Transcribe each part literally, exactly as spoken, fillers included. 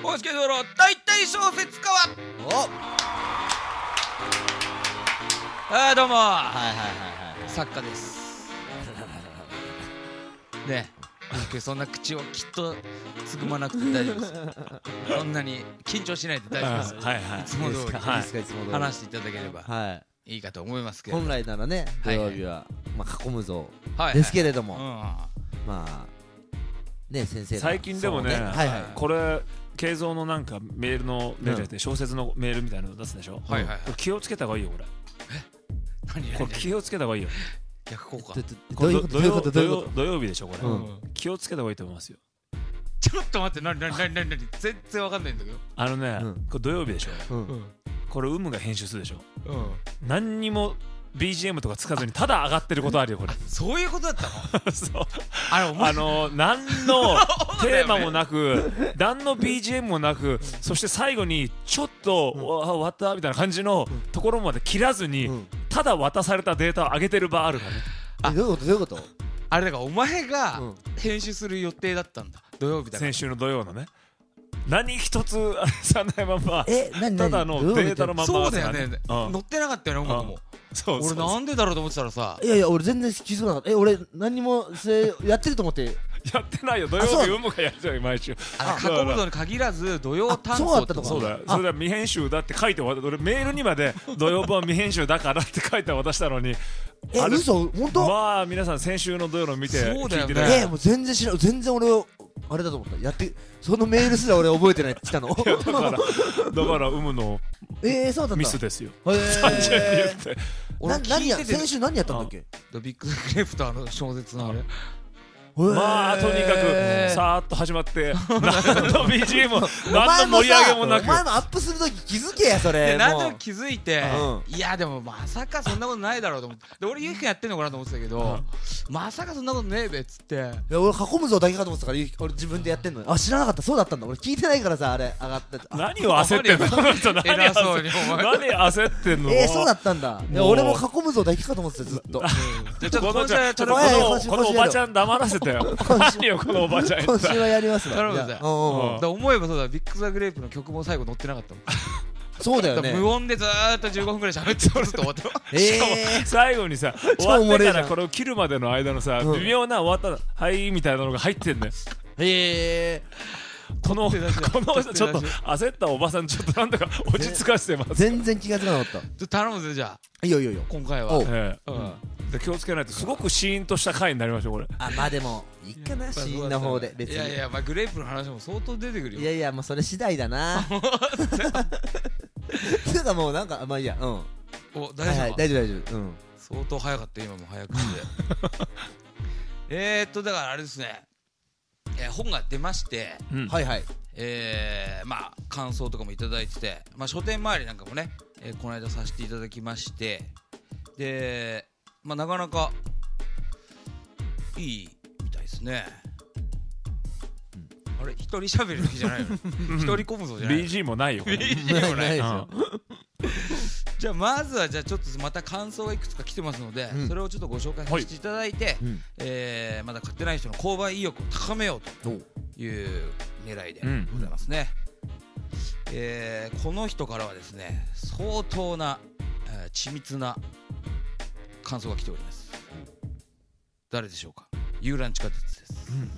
公式道路大体小説家はおあーどうもはいはいはいはい作家ですねえそんな口をきっとつぐまなくて大丈夫ですそんなに緊張しないで大丈夫です、 はいはい、 いつも通りいいですかいつも通り話していただければはいいいかと思いますけど、 本来ならね土はいはい曜日はまあ囲むぞはいはいですけれども、 うんまあね先生が最近でもねそうはいはいこれ慶三のなんかメールのメールやって小説のメールみたいなの出すでしょ、 はいはいはいこれ気をつけた方がいいよこれ何これ気をつけた方がいいよ逆効果どどういうことどういうことどういうこと土曜日でしょこれ、 うん気をつけた方がいいと思いますよ。 ちょっと待って何何何何何全然わかんないんだけどあのね、 うんこれ土曜日でしょうんうんこれ有無が編集するでしょうん何にも ビージーエム とかつかずにただ上がってることあるよこれそういうことだったのそうあれ面あの何のテーマもなく何の ビージーエム もなくそして最後にちょっとうんわ終わったみたいな感じのところまで切らずにうんただ渡されたデータを上げてる場あるからね。 あえどういうことどういうことあれだからお前がうん編集する予定だったんだ土曜日だから先週の土曜のね何一つあれさないままえ何何ただのデータのまんまそうだよねうん載ってなかったよね音楽もそうそう俺なんでだろうと思ってたらさいやいや俺全然気づかなかったえ俺何にもそれやってると思ってやってないよ土曜あそう日有無がやるじゃん毎週あの過去度に限らず土曜担あそう当ってことだったのかそうだよあそれでは未編集だって書いて渡俺メールにまで土曜版未編集だからって書いて渡したのにえあれ嘘本当まあ皆さん先週の土曜の見てそうだよね聞いてねえもう全然知らん全然俺をあれだと思ったやってそのメールすら俺覚えてないって来たのだからだから有無のえーそうだったミスですよえ単純に言っーて俺な何や聞いてて先週何やったんだっけビッググレープとあの小説のあれまあとにかえーくさーっと始まって何の ビージーエム もお前も何の盛り上げもなくさお前もアップするとき気づけやそれで何でもうも気づいてういやでもまさかそんなことないだろうと思ってで俺ゆうきくんやってんのかなと思ってたけどまさかそんなことねえべっつっていや俺囲むぞだけかと思ってたからゆ俺自分でやってんのあ知らなかったそうだったんだ俺聞いてないからさあれ上がってあ何を焦ってんのこの人何偉そう焦にお前何焦ってんのえーそうだったんだいやもう俺も囲むぞだけかと思ってたずっとじゃあちょっとこのちゃんちょっとこはいはいの今週このおばちゃん黙らせてよ何よこのおばちゃん今週はやりますわ頼むぜじゃあうんうんうんだから思えばそうだビッグザグレープの曲も最後載ってなかったもんそうだよねだから無音でずーっとじゅうごふんぐらい喋ってずっと終わったえー最後にさ超終わっておもれえじゃんからこれを切るまでの間のさうん微妙な終わったはいみたいなのが入ってんねえこのこ取って出しのちょっと取って焦ったおばさんちょっとなんだか落ち着かせてますー全然気がつかなかったちょっと頼むぜじゃあいいよいいよいいよ今回はおうええうんで気をつけないとすごくシーンとした回になりましたこれあまあでもいいかなシーンの方で別にいやいやまあグレープの話も相当出てくるよいやいやもうそれ次第だなつうかもうなんかまあいいやうんお大丈夫はいはい大丈夫大丈夫うん相当早かった今も早口でえーっとだからあれですねえー本が出ましてうんはいはいえーまあ感想とかもいただいててまあ書店周りなんかもねえーこの間させていただきましてでまあなかなかいいみたいですねあれ一人喋るだけじゃないの一人込むぞじゃないビージー もないよこれビージー もないないですよじゃあまずはじゃあちょっとまた感想がいくつか来てますので、 うんそれをちょっとご紹介させていただいて、 うんえーまだ買ってない人の購買意欲を高めようおうという狙いでうんございますね、えーこの人からはですね相当な、えー緻密な感想が来ております。誰でしょうか。遊覧地下鉄です、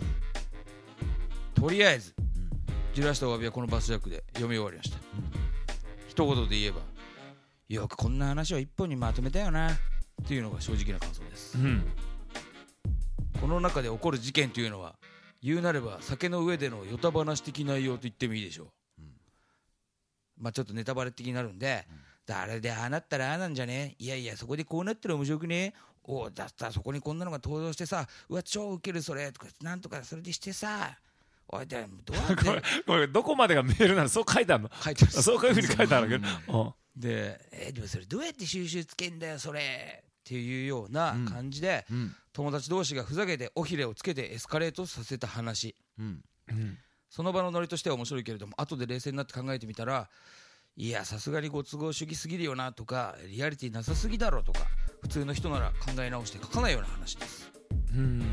とりあえずじらしたお詫びはこのバスジャックで読み終わりました、一言で言えばよくこんな話を一本にまとめたよなっていうのが正直な感想です、 うんこの中で起こる事件というのは言うなれば酒の上でのよた話的内容と言ってもいいでしょう、うん、まあちょっとネタバレ的になるんで、うん、誰でああなったらああなんじゃねいやいやそこでこうなったら面白くねおおだったらそこにこんなのが登場してさうわ超ウケるそれとかなんとかそれでしてさおいでどうやってこれこれどこまでがメールなのそう書いてあるの書いてあるそういうふうに書いてあるけどうんで、えー、でもそれどうやって収集つけんだよそれっていうような感じで、 うん友達同士がふざけて尾ひれをつけてエスカレートさせた話、 うんうんその場のノリとしては面白いけれども後で冷静になって考えてみたらいやさすがにご都合主義すぎるよなとかリアリティなさすぎだろとか普通の人なら考え直して書かないような話です。 うん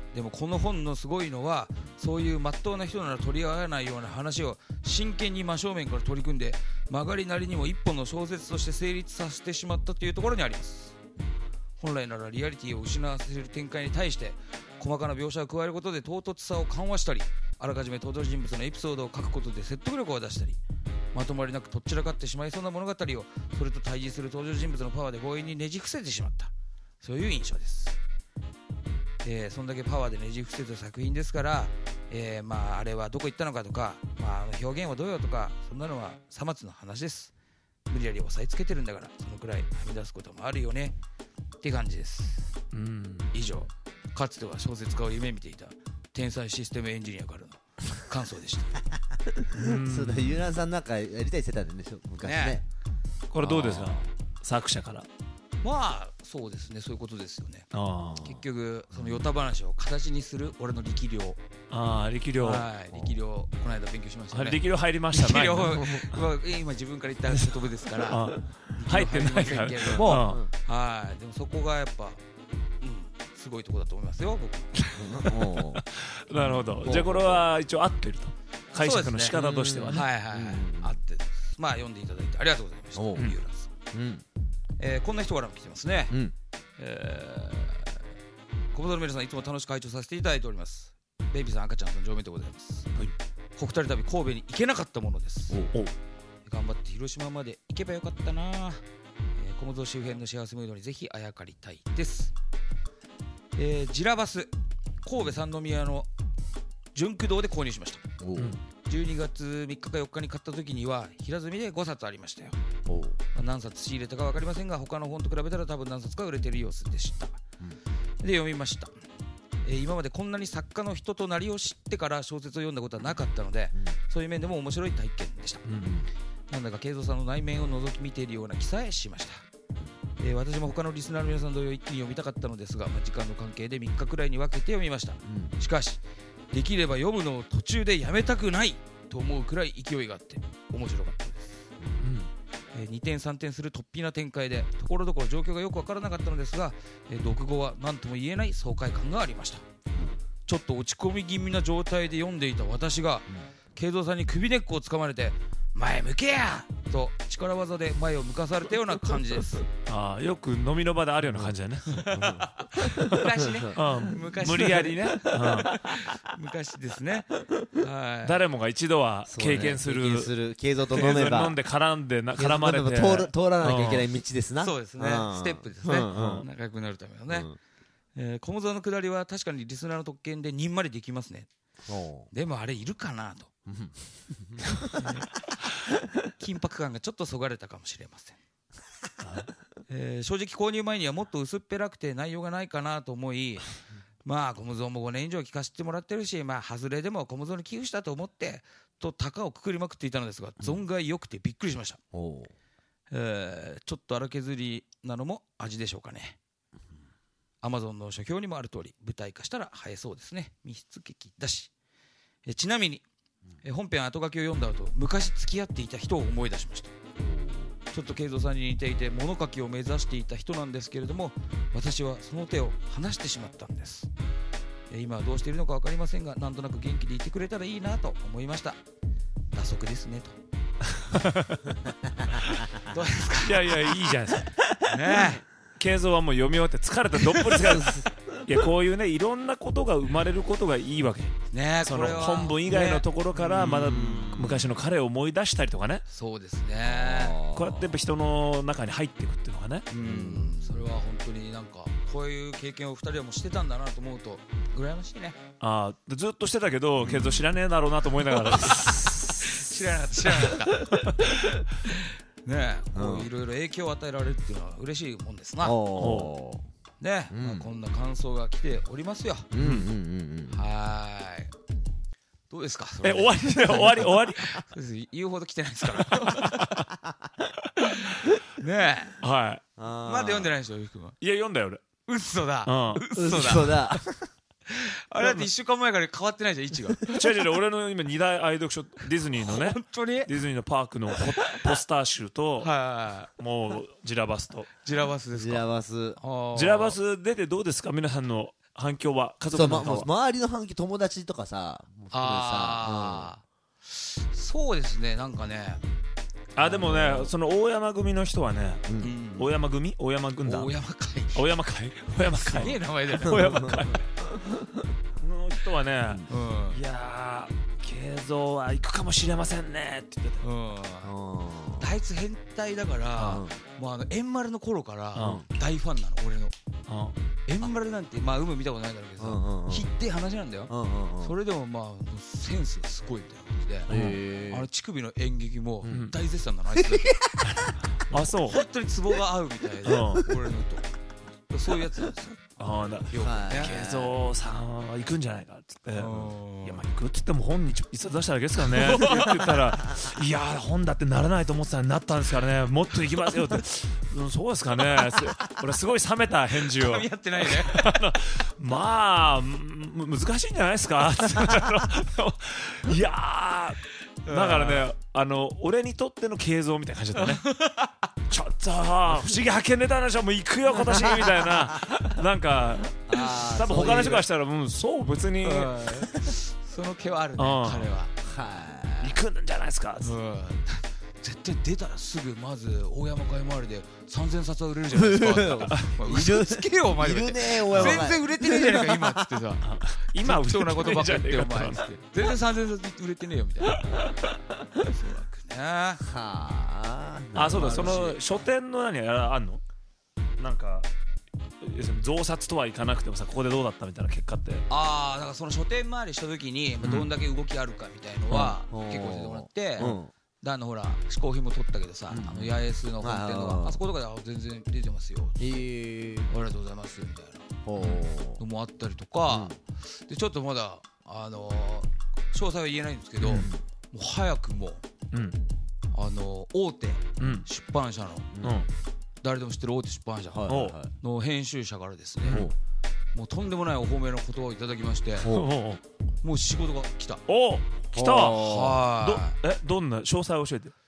でもこの本のすごいのは、そういう真っ当な人なら取り合わないような話を真剣に真正面から取り組んで、曲がりなりにも一本の小説として成立させてしまったというところにあります。本来ならリアリティを失わせる展開に対して細かな描写を加えることで唐突さを緩和したり、あらかじめ登場人物のエピソードを書くことで説得力を出したり、まとまりなくとっちらかってしまいそうな物語をそれと対峙する登場人物のパワーで強引にねじ伏せてしまった、そういう印象です。えー、そんだけパワーでねじ伏せた作品ですから、えー、まああれはどこ行ったのかとか、まあ、表現はどうよとか、そんなのはさまつの話です。無理やり押さえつけてるんだから、そのくらいはみ出すこともあるよねって感じです。 うん、 以上、かつては小説家を夢見ていた天才システムエンジニアからの感想でしたそうだ、ゆうなさんなんかやりたいしてたんでしょ昔ね。ね、 これどうですか、作者から。 まあそうですね、そういうことですよね。 あ結局そのヨタ話を形にする俺の力量。 ああ、力量。 はい、力量この間勉強しましたね。 力量入りました。 力量今自分から言った言葉ですから入ってないからけれども、はい、でもそこがやっぱ、うん、すごいところだと思いますよ、僕なるほど。じゃあこれは一応合ってると、解釈の仕方としてはね。 はいはいはい、合ってる。まあ読んでいただいてありがとうございました。三浦さん、うん、えー、こんな人からも来てますね。うん、えー、小本の皆さん、いつも楽しく会長させていただいております。ベイビーさん、赤ちゃんさん、上面でございます。はい、お二人旅神戸に行けなかったものです。おお、頑張って広島まで行けばよかったな、えー、小本周辺の幸せムードにぜひあやかりたいです。えー、ジラバス神戸三宮の純駆堂で購入しました。お、じゅうにがつみっかかよっかに買った時には平積みでごさつありましたよ。お、まあ、何冊仕入れたか分かりませんが、他の本と比べたら多分何冊か売れてる様子でした。うん、で読みました。えー、今までこんなに作家の人となりを知ってから小説を読んだことはなかったので、うん、そういう面でも面白い体験でした。うん、なんだか慶三さんの内面を覗き見ているような気さえしました。えー、私も他のリスナーの皆さん同様一気に読みたかったのですが、まあ、時間の関係でみっかくらいに分けて読みました。うん、しかしできれば読むのを途中でやめたくないと思うくらい勢いがあって面白かったです。うん、えー、にてんさんてんする突飛な展開でところどころ状況がよく分からなかったのですが、えー、読後は何とも言えない爽快感がありました。うん、ちょっと落ち込み気味な状態で読んでいた私が、慶三さんに首根っこをつかまれて前向けやと力技で前を向かされたような感じです。 ああ、よく飲みの場であるような感じだね。 昔ね、 うん、昔無理やりね、うん、 昔ですね。はい、 誰もが一度は経験する、 ね、経験する慶三と飲めば飲んで絡んでな絡まれて通ら、通らなきゃいけない道ですな。 そうですね、ステップですね、うんうん、仲良くなるためのね。うん、えー、小本の下りは確かにリスナーの特権でにんまりできますね。でもあれいるかなと緊迫感がちょっとそがれたかもしれません。えー、正直購入前にはもっと薄っぺらくて内容がないかなと思い、まあ小本もごねん以上聞かせてもらってるし、まあ外れでも小本に寄付したと思ってと高をくくりまくっていたのですが、存外良くてびっくりしました。えー、ちょっと荒削りなのも味でしょうかね。アマゾンの書評にもある通り舞台化したら映えそうですね。密室劇だし。えちなみにえ本編後書きを読んだ後、昔付き合っていた人を思い出しました。ちょっと慶三さんに似ていて物書きを目指していた人なんですけれども、私はその手を離してしまったんです。え今はどうしているのか分かりませんが、なんとなく元気でいてくれたらいいなと思いました。打足ですねとどうですか。 いやいや、いいじゃないですかねえ、 慶三はもう読み終わって疲れたどっぷり疲れたいや、こういうね、いろんなことが生まれることがいいわけね。 その本文以外のところからまだ昔の彼を思い出したりとかね。 そうですね。 こうやってやっぱ人の中に入っていくっていうのがね、 うん、それは本当になんかこういう経験をふたりはもうしてたんだなと思うと羨ましいね。 ああ、ずっとしてたけど慶三知らねえだろうなと思いながら知らなかった知らなかったねえ、こういろいろ影響を与えられるっていうのは嬉しいもんですな。ね、うん、まあ、こんな感想が来ておりますよ。うんうんうんうん、はーい、どうですか。 え、終わり終わり終わりそうです、言うほど来てないですからねえ、 はい、 まだ読んでないでしょ、ゆうくんは。 いや、読んだよ俺。 うっそだ、うん、うっそだ、 嘘だあれだっていっしゅうかんまえから変わってないじゃん、位置が。 違う違う、俺の今に大愛読書、ディズニーのね、 本当にディズニーのパークの ポ, ポスター集と、 はい、 もうジラバスと。 ジラバスですか。 ジラバスジラバス出てどうですか、皆さんの反響は家そう、ま、 族の反響は周りの反響友達とかさもう含めてさああ、そうですね、なんかね、 あでもねその大山組の人はねうんうんうん大山組大山軍団大山会、 大山会大山すげ会え名前だよね。 大山会の人はねうんいやー慶三は行くかもしれませんねって言ってうんうんあいつ変態だから、 うんもうあの円丸の頃からう大ファンなの、俺の。 た円丸なんてまあ有無見たことないだろうけどさ、 うんうんうんひって話なんだよ。 うんうんうんそれでもまあセンスがすごいみたいな感じで、 へーあの乳首の演劇もん大絶賛なの、あいつだけ。 あそう本当にツボが合うみたいで、 うん俺のと。そういうやつなんですよ。 あーだよくね慶三さんは行くんじゃないかっつってうんいやまあ行くって言っても本に一冊出しただけですからねって言ってたらいやー本だってならないと思ってたらなったんですからねもっと行きますよってうんそうですかねす俺すごい冷めた返事を噛み合ってないね。 まあむ難しいんじゃないですかいやーだからねあの俺にとっての慶三みたいな感じだったねちょっと不思議発見出たんでしょもう行くよ今年みたいななんかあー多分他の人からそしたらうんそう別にうんその毛はあるね、 うん彼は。 ういうはい行くんじゃないですかつってうん絶対出たらすぐまず大山買い回りでさんぜんさつは売れるじゃないですか。お前嘘つけよお前。 いるね大山全然売れてねえじゃねえか今っつってさ。 今売れてそうなことばっかり言っておないんじゃね前っつって。全然さんぜんさつ売れてねえよみたいな。そうだくね。 はああそうだその書店の何ああんのなんか要するに増刷とはいかなくてもさここでどうだったみたいな結果ってああ、だからその書店回りした時にまあどんだけ動きあるかみたいのはうん結構教えてもらって。 うんであのほら嗜好品も取ったけどさ、あの八重洲の本店はいはいはいのあそことかであ全然出てますよ、 えーありがとうございますみたいほなのもあったりとか、でちょっとまだあのー詳細は言えないんですけど、もう早くもうんあのー大手うん出版社のうん誰でも知ってる大手出版社うはいはいはいの編集者からですね、 ほうもうとんでもないお褒めの言葉をいただきまして、 おおもう仕事が来た。 おお来たはどえどんな詳細教えて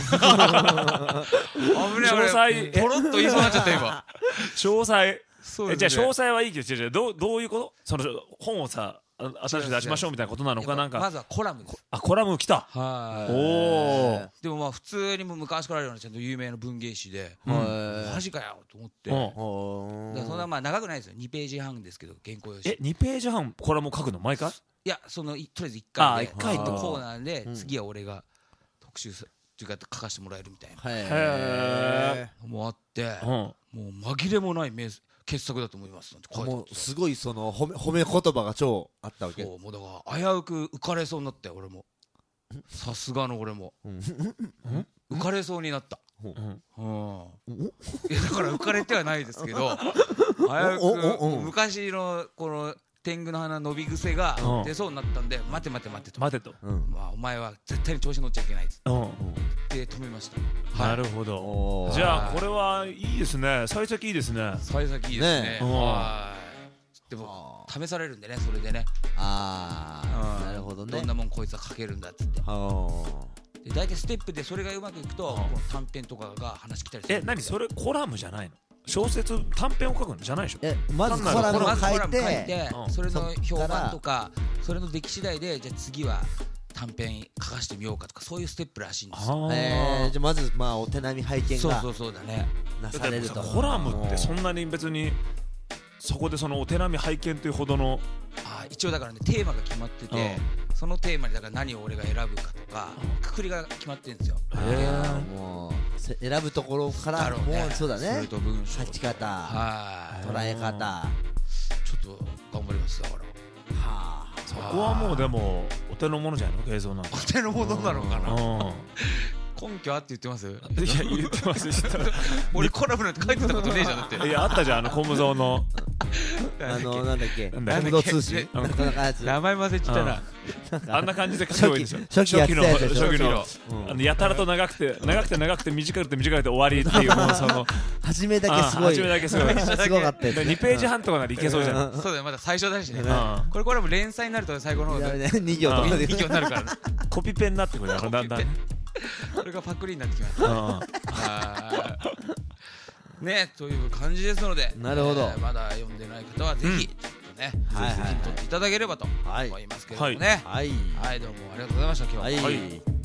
い。危ない詳細ポロッと言いそうになっちゃった今。 詳細そうえじゃあ詳細細はいいけど違う違うどうどういうことその本をさあ新しく出しましょうみたいなことなのかなんかまずはコラムです。 あコラム来たはい。 おおでもまあ普通にも昔からあるようなちゃんと有名な文芸誌で、 はいマジかよと思って、 うんだほからそんなまあ長くないですよ、にページはんですけど原稿用紙。 えにページはんコラム書くの毎回いやそのいとりあえずいっあかいで一回一コーナーでうん次は俺が特集すっていうか書かせてもらえるみたいなへへえのもあって、 うんもう紛れもない名傑作だと思いますなんて書いてあってもうすごいその褒め褒め言葉が超あったわけそうもうだから危うく浮かれそうになったよ俺も。さすがの俺もうん浮かれそうになった。 うんうんいやだから浮かれてはないですけど危おおうおく昔のこの天狗の花伸び癖がうん出そうになったんで待て待て待てと、 待てとうんまあ、お前は絶対に調子乗っちゃいけないっつうんって止めました。はいなるほどおーじゃあこれはいいですね幸先いいですね幸先いいですねねうんはいでも試されるんでねそれでね、 あうんあなるほどねどんなもんこいつは書けるんだっつってはで大体ステップでそれがうまくいくとうんこの短編とかが話来たりするえ何それコラムじゃないの小説短編を書くのじゃないでしょえまず単なるコラムをまずコ書いラム書いててうんそれの評そっから判とかそれの出来次第でじゃあ次は短編書かしてみようかとかそういうステップらしいんですよ。 あえーじゃあまずまあお手並み拝見がそうそうそうだね。 なされるとでもさコラムってそんなに別にそこでそのお手並み拝見というほどのあ一応だからねテーマが決まっててそのテーマにだから何を俺が選ぶかとかくくりが決まってるんですよ。 へーもうせ選ぶところからだろうねもうそうだそれねと文章書き方はい捉え方ちょっと頑張りますだから。 はあそこはもうでもお手の物じゃないの映像なんかお手の物なのかな。 う根拠あって言ってます？ んいや言ってます知ってま俺コラムなんて書いてたことねえじゃんだって。 すいやあったじゃんあのコムゾーのあのなんだっけなんだっけコムド通信ななんかなんかやつ名前忘れちゃったな。 あんな感じで書けばいいでしょ初期初期やってたやつでしょ初期の初あのやたらと長くて長くて長くて短くて短くて終わりっていうもうその初めだけすごいあ初めだけすごいすごかったやつにページ半とかならいけそうじゃんそうだよまだ最初だしね。 んこれこれも連載になると最後の方でいやねに行とかでに行になるからね。 コピペになってくるだんだんだんこれがパクリになってきました。 うんはいねという感じですのでなるほどえーまだ読んでない方はぜひちょっとね、 はいはいはい手に取っていただければとはい思いますけれどもね。 はいはい、どうもありがとうございました今日は。 はい、 はい